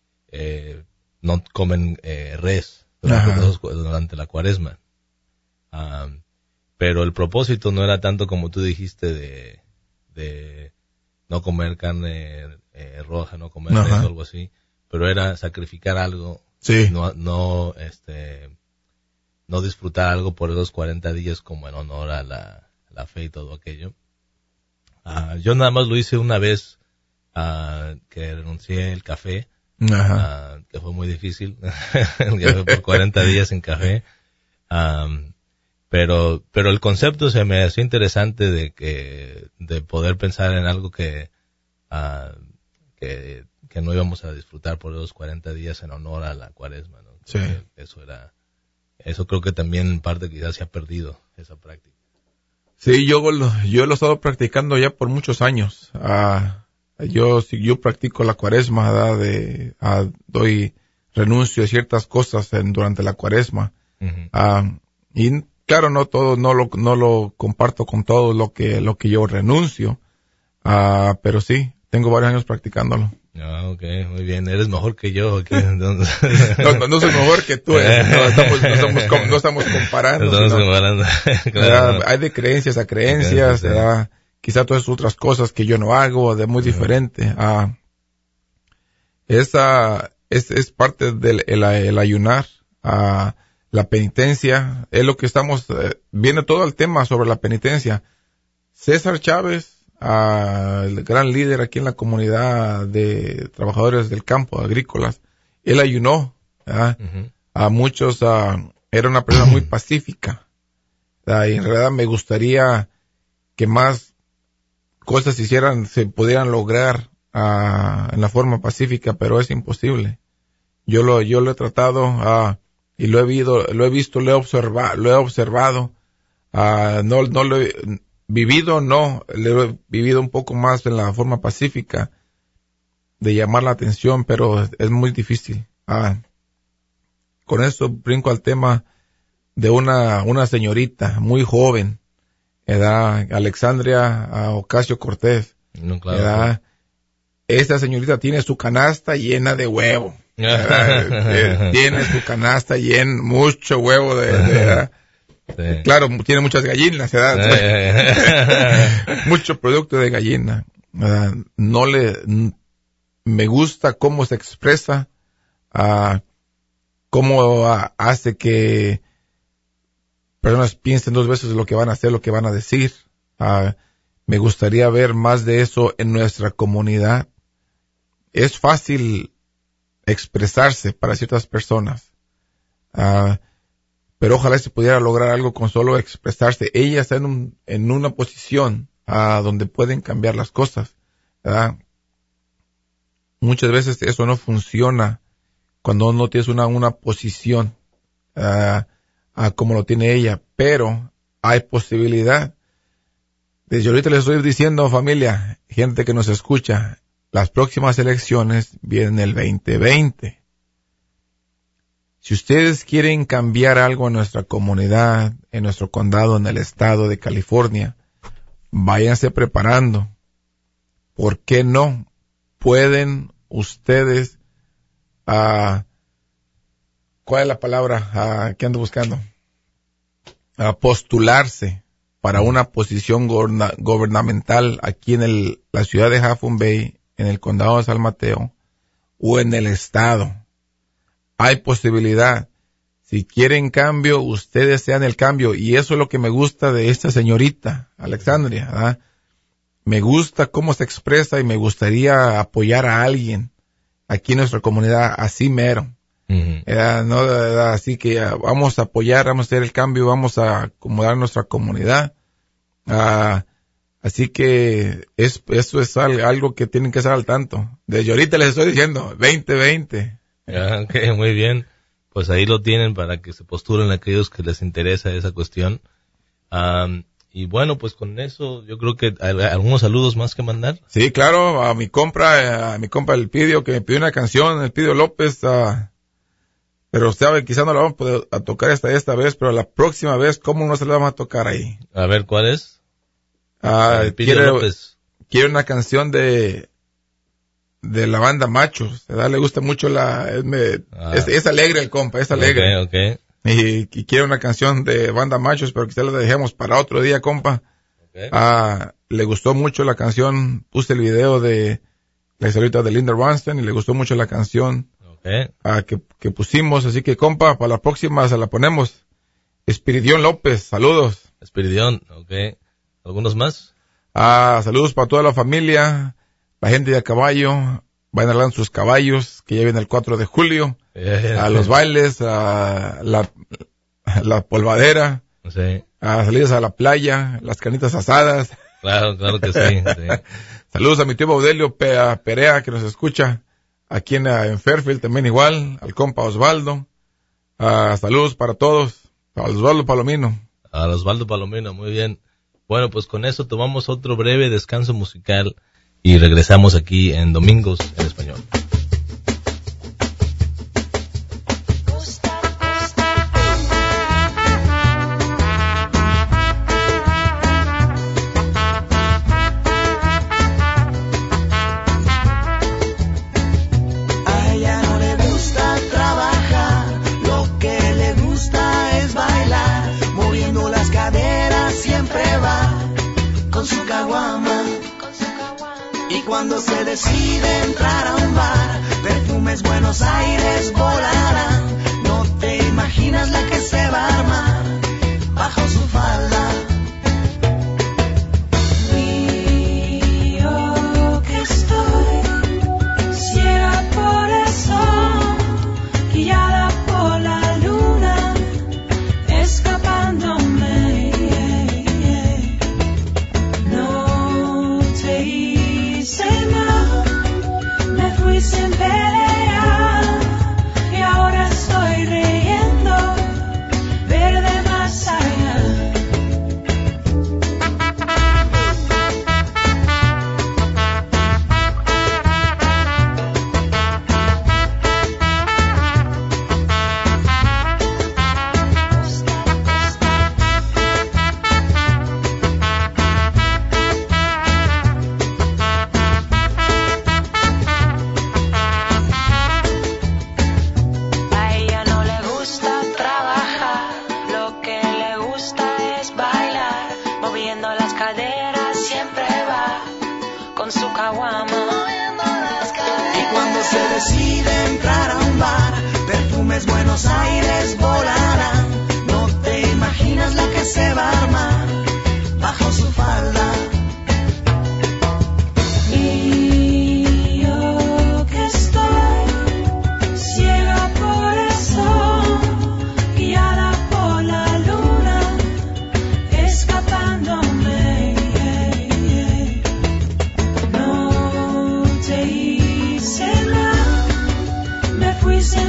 eh, no comen eh, res durante, los, durante la Cuaresma. Um, pero el propósito no era tanto como tú dijiste de, de no comer carne eh, roja, no comer res o algo así, pero era sacrificar algo. Sí. No, no, este, no disfrutar algo por esos cuarenta días como en honor a la, la fe y todo aquello. Uh, yo nada más lo hice una vez, uh, que renuncié al café, uh, que fue muy difícil, que fue por cuarenta días sin café. Um, pero, pero el concepto se me hacía interesante de que, de poder pensar en algo que, uh, que, que no íbamos a disfrutar por esos cuarenta días en honor a la Cuaresma, ¿no? Sí. Eso era, eso creo que también en parte quizás se ha perdido esa práctica. Sí, yo lo, yo lo he estado practicando ya por muchos años. Ah, yo, yo practico la Cuaresma, ¿verdad? De, ah, doy renuncio a ciertas cosas en, durante la Cuaresma. Uh-huh. Ah, y claro, no todo, no lo, no lo comparto con todo lo que, lo que yo renuncio. Ah, pero sí, tengo varios años practicándolo. Ah, okay, muy bien. Eres mejor que yo. Okay, entonces. no, no, no soy mejor que tú. Eh. No, estamos, no, estamos, no estamos comparando. Estamos sino, comparando. Claro, no. Hay de creencias a creencias. Sí. Quizá todas otras cosas que yo no hago, de muy uh-huh. diferente. Ah, esa es, es parte del el, el ayunar. Ah, la penitencia es lo que estamos. Eh, viene todo el tema sobre la penitencia. César Chávez, Uh, el gran líder aquí en la comunidad de trabajadores del campo, agrícolas, él ayunó, ¿verdad? Uh-huh. A muchos, uh, era una persona muy pacífica, ¿verdad? Y en realidad me gustaría que más cosas se hicieran, se pudieran lograr uh, en la forma pacífica, pero es imposible. Yo lo, yo lo he tratado, uh, y lo he visto, lo he visto, lo he observado, lo he observado, uh, no, no lo he, vivido, no, lo he vivido un poco más en la forma pacífica de llamar la atención, pero es muy difícil. Ah, con eso brinco al tema de una, una señorita muy joven, edad, Alexandria Ocasio-Cortez. No, claro, edad, claro. Esta señorita tiene su canasta llena de huevo. Tiene su canasta llena, mucho huevo de, de sí. Claro, tiene muchas gallinas, ¿verdad? Mucho producto de gallina, ¿verdad? No le, me gusta cómo se expresa, uh, cómo uh, hace que personas piensen dos veces lo que van a hacer, lo que van a decir. Uh, me gustaría ver más de eso en nuestra comunidad. Es fácil expresarse para ciertas personas, uh, pero ojalá se pudiera lograr algo con solo expresarse. Ella está en, un, en una posición uh, donde pueden cambiar las cosas, ¿verdad? Muchas veces eso no funciona cuando no tienes una, una posición uh, uh, como lo tiene ella, pero hay posibilidad. Desde ahorita les estoy diciendo, familia, gente que nos escucha, las próximas elecciones vienen el veinte veinte. Si ustedes quieren cambiar algo en nuestra comunidad, en nuestro condado, en el estado de California, váyanse preparando. ¿Por qué no? Pueden ustedes, uh, ¿cuál es la palabra uh, que ando buscando? Uh, postularse para una posición gorna, gubernamental aquí en el, la ciudad de Half Moon Bay, en el condado de San Mateo, o en el estado. Hay posibilidad. Si quieren cambio, ustedes sean el cambio. Y eso es lo que me gusta de esta señorita, Alexandria, ¿verdad? Me gusta cómo se expresa y me gustaría apoyar a alguien aquí en nuestra comunidad, así mero. Uh-huh. ¿Verdad? No, ¿verdad? Así que uh, vamos a apoyar, vamos a hacer el cambio, vamos a acomodar nuestra comunidad. Uh, así que es, eso es algo que tienen que estar al tanto. Desde ahorita les estoy diciendo, veinte veinte. Ya, okay, muy bien. Pues ahí lo tienen para que se postulen aquellos que les interesa esa cuestión. Um, y bueno, pues con eso yo creo que hay algunos saludos más que mandar. Sí, claro, a mi compra, a mi compa el Pidio, que me pidió una canción, el Pidio López, uh, pero usted sabe, quizás no la vamos a poder a tocar esta, esta vez, pero la próxima vez, ¿cómo no se la vamos a tocar ahí? A ver, ¿cuál es? Uh, quiere, López. quiere una canción de... de la banda Machos, ¿verdad? Le gusta mucho la, es, me, ah. es, es alegre el compa, es alegre. Okay, okay. Y, y quiere una canción de banda Machos, pero quizás la dejemos para otro día, compa. Okay. Ah, le gustó mucho la canción, puse el video de la historieta de Linda Ronstadt y le gustó mucho la canción okay. ah, que, que pusimos, así que compa, para la próxima se la ponemos. Espiridión López, saludos. Espiridión, okay. ¿Algunos más? Ah, saludos para toda la familia. La gente de a caballo, vayan a hablar sus caballos, que ya viene el cuatro de julio, yeah, yeah, a los yeah. bailes, a la, la polvadera, sí. a salidas a la playa, las carnitas asadas. Claro, claro que sí. sí. Saludos a mi tío Baudelio Perea, que nos escucha aquí en, en Fairfield, también igual, al compa Osvaldo. Uh, saludos para todos, a Osvaldo Palomino. A Osvaldo Palomino, muy bien. Bueno, pues con eso tomamos otro breve descanso musical. Y regresamos aquí en Domingos en Español. A ella no le gusta trabajar, lo que le gusta es bailar, moviendo las caderas siempre va con su caguama. Y cuando se decide entrar a un bar, perfumes Buenos Aires volarán. No te imaginas la que se va a armar bajo su falda. Mío que estoy ciega por el sol, guiada por la luna, escapándome. No te sin pelear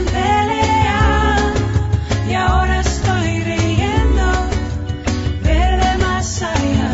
pelear y ahora estoy riendo, verle más allá.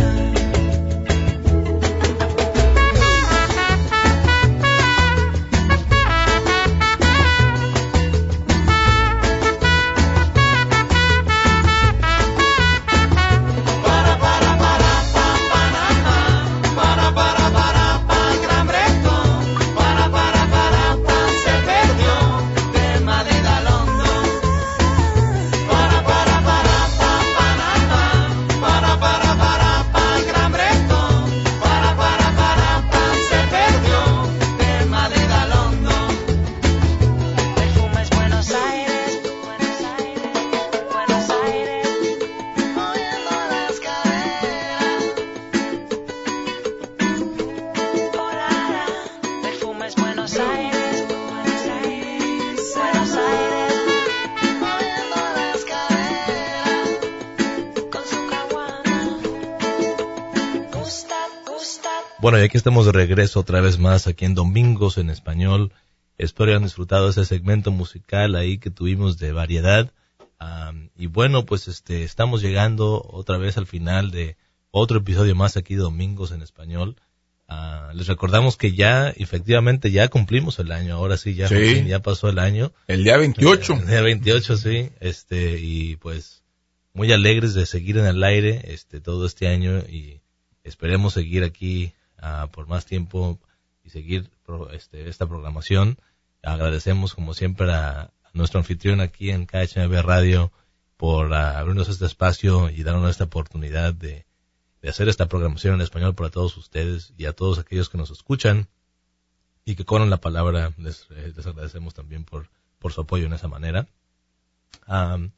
Bueno, y aquí estamos de regreso otra vez más aquí en Domingos en Español. Espero hayan disfrutado ese segmento musical ahí que tuvimos de variedad. Um, y bueno, pues este estamos llegando otra vez al final de otro episodio más aquí de Domingos en Español. Uh, les recordamos que ya, efectivamente, ya cumplimos el año. Ahora sí, ya, sí. Fin, ya pasó el año. El día veintiocho. El día veintiocho, sí. Este, y pues muy alegres de seguir en el aire este todo este año y esperemos seguir aquí Uh, por más tiempo y seguir pro, este, esta programación. Agradecemos como siempre a, a nuestro anfitrión aquí en K H M B Radio por uh, abrirnos este espacio y darnos esta oportunidad de, de hacer esta programación en español para todos ustedes y a todos aquellos que nos escuchan y que corren la palabra. Les, eh, les agradecemos también por, por su apoyo en esa manera. Um,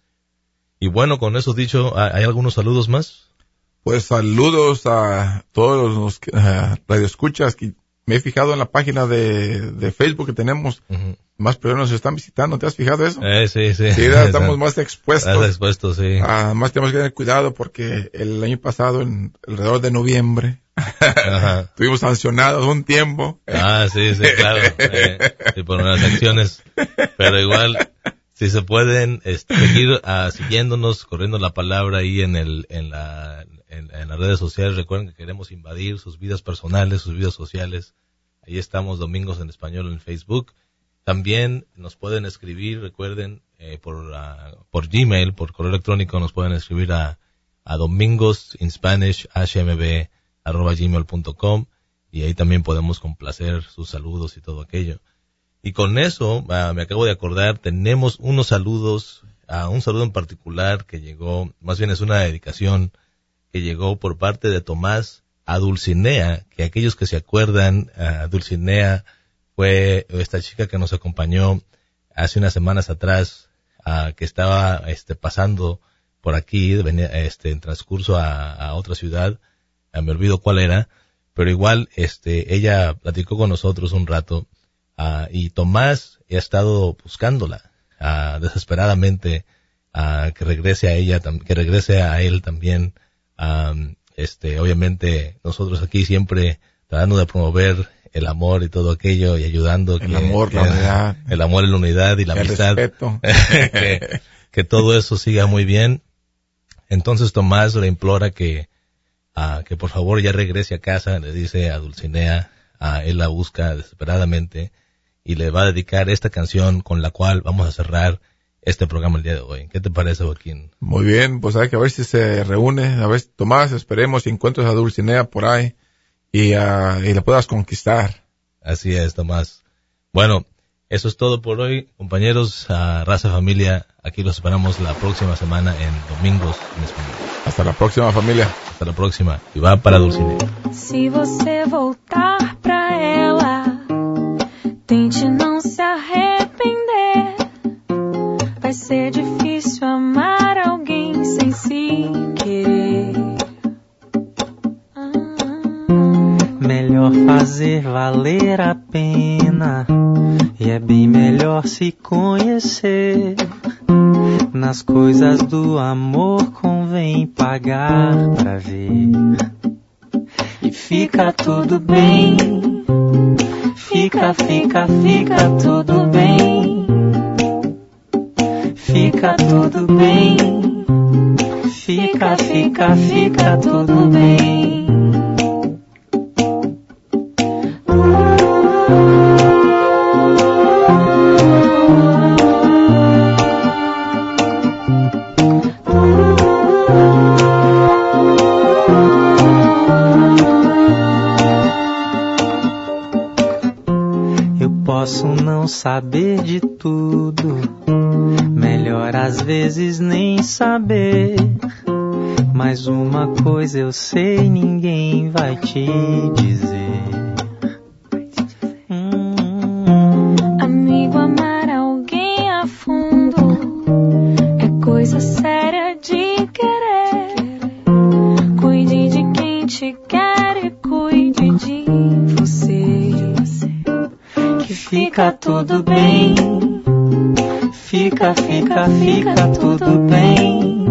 y bueno, con eso dicho, ¿hay algunos saludos más? Pues saludos a todos los uh, radioescuchas que me he fijado en la página de, de Facebook que tenemos. Uh-huh. Más personas nos están visitando. ¿Te has fijado eso? Eh, sí, sí. Sí, ya estamos más expuestos. Más expuestos, sí. Además uh, tenemos que tener cuidado porque el año pasado, en alrededor de noviembre, uh-huh. estuvimos sancionados un tiempo. Ah, sí, sí, claro. eh, sí, por unas acciones. Pero igual, si se pueden este, seguir uh, siguiéndonos, corriendo la palabra ahí en el en la en, en las redes sociales. Recuerden que queremos invadir sus vidas personales, sus vidas sociales. Ahí estamos, Domingos en Español en Facebook. También nos pueden escribir, recuerden, eh, por uh, por Gmail, por correo electrónico, nos pueden escribir a, a domingos in Spanish, h m b arroba gmail punto com, y ahí también podemos complacer sus saludos y todo aquello. Y con eso, uh, me acabo de acordar, tenemos unos saludos, uh, un saludo en particular que llegó, más bien es una dedicación que llegó por parte de Tomás a Dulcinea, que aquellos que se acuerdan, uh, Dulcinea fue esta chica que nos acompañó hace unas semanas atrás, uh, que estaba este pasando por aquí, venía este en transcurso a, a otra ciudad, uh, me olvido cuál era, pero igual este ella platicó con nosotros un rato, uh, y Tomás ha estado buscándola uh, desesperadamente, uh, que regrese a ella, que regrese a él también. Um, este, obviamente nosotros aquí siempre tratando de promover el amor y todo aquello y ayudando. El que, amor, la el, unidad. El amor y la unidad y la el amistad. Respeto. que, que todo eso siga muy bien. Entonces Tomás le implora que, uh, que por favor ya regrese a casa, le dice a Dulcinea, uh, él la busca desesperadamente y le va a dedicar esta canción con la cual vamos a cerrar este programa el día de hoy. ¿Qué te parece, Joaquín? Muy bien, pues hay que ver si se reúne, a ver, Tomás, esperemos si encuentras a Dulcinea por ahí y, uh, y la puedas conquistar. Así es, Tomás. Bueno, eso es todo por hoy, compañeros, uh, raza familia, aquí los esperamos la próxima semana en Domingos en Español. Hasta la próxima, familia. Hasta la próxima, y va para Dulcinea. Se você voltar pra ela, tente não se arrepender. Vai ser difícil amar alguém sem se querer. Ah. Melhor fazer valer a pena, e é bem melhor se conhecer. Nas coisas do amor convém pagar pra ver. E fica tudo bem, fica, fica, fica tudo bem. fica tudo bem. Fica, fica, fica tudo bem. Posso não saber de tudo, melhor às vezes nem saber. Mas uma coisa eu sei, ninguém vai te dizer. Hum. Amigo, amar alguém a fundo é coisa séria de querer. Cuide de quem te quer e cuide de você. Fica tudo bem, fica, fica, fica tudo bem.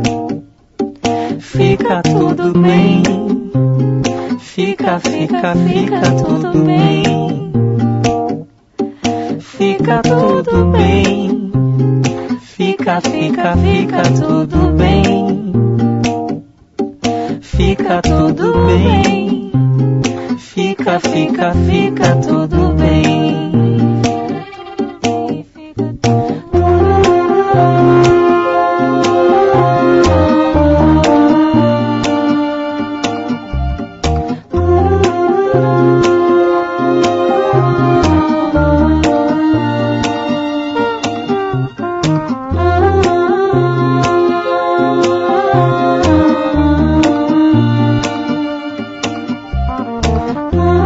Fica tudo bem, fica, fica, fica tudo bem. Fica tudo bem, fica, fica, fica tudo bem. Fica tudo bem, fica, fica, fica tudo bem. Oh